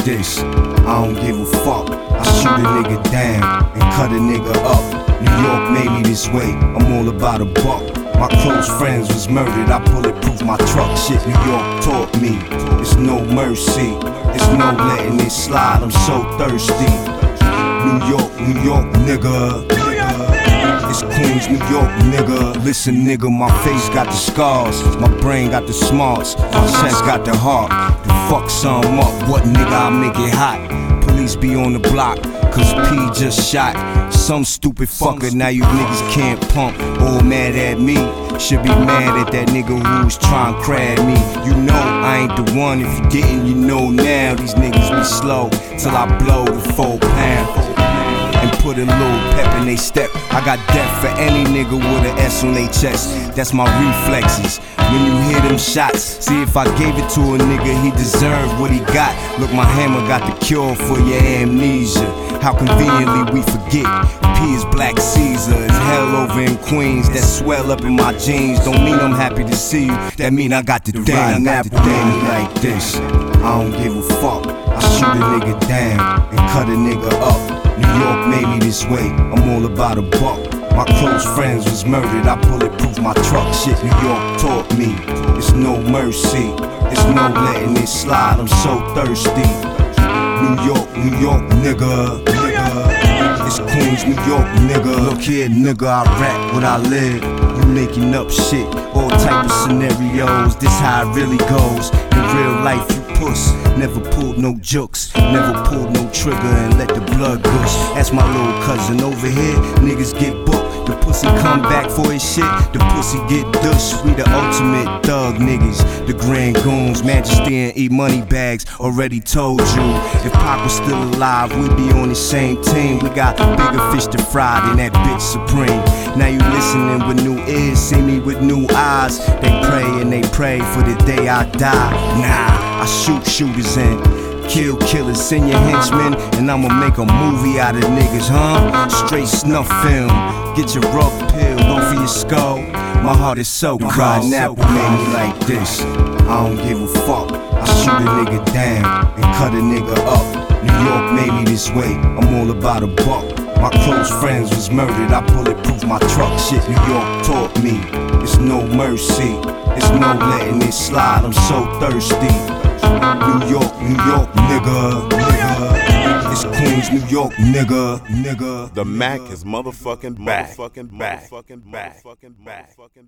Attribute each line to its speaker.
Speaker 1: this. I don't give a fuck. I shoot a nigga down and cut a nigga up. New York made me this way. I'm all about a buck. My close friends was murdered. I bulletproof my truck. Shit New York taught me. It's no mercy. It's no letting it slide. I'm so thirsty. New York, nigga. It's Queens, New York, nigga. Listen, nigga, my face got the scars. My brain got the smarts. My chest got the heart. To fuck some up, what nigga, I make it hot. Police be on the block, cause P just shot some stupid fucker. Now you niggas can't pump. All mad at me. Should be mad at that nigga who's trying to crab me. You know I ain't the one. If you didn't, you know now. These niggas be slow till I blow the 4 pound and put a little pep in they step. I got death for any nigga with an S on they chest. That's my reflexes. When you hear them shots, see if I gave it to a nigga, he deserved what he got. Look, my hammer got the cure for your amnesia. How conveniently we forget. P is Black Caesar. It's hell over in Queens. That swell up in my jeans don't mean I'm happy to see you. That mean I got the damn apple me like this. I don't give a fuck. I shoot a nigga down and cut a nigga up. New York made me this way. I'm all about a buck. My close friends was murdered. I bulletproof my truck. Shit New York taught me. It's no mercy. It's no letting it slide. I'm so thirsty. New York, nigga. It's Queens, New York, nigga. Look here, nigga, I rap what I live. You making up shit, all type of scenarios. This how it really goes. In real life, you puss. Never pulled no jokes, never pulled no trigger and let the blood gush. That's my little cousin over here. Niggas get booked. The pussy come back for his shit. The pussy get dushed. We the ultimate thug niggas. The grand goons, majesty and eat money bags. Already told you. If Pac was still alive, we'd be on the same team. We got bigger fish to fry than that bitch Supreme. Now you listening with new ears, see me with new eyes. They pray and they pray for the day I die. Nah, I shoot shooters and kill killers. Send your henchmen and I'ma make a movie out of niggas, huh? Straight snuff film. Get your rug peeled off of your skull. My heart is so cold. Riding apple made me like this. I don't give a fuck. I shoot a nigga down and cut a nigga up. New York made me this way. I'm all about a buck. My close friends was murdered. I bulletproof my truck. Shit New York taught me. It's no mercy. It's no letting it slide. I'm so thirsty. New York, nigga. It's Queens, New York, nigga.
Speaker 2: The Mac is motherfucking back.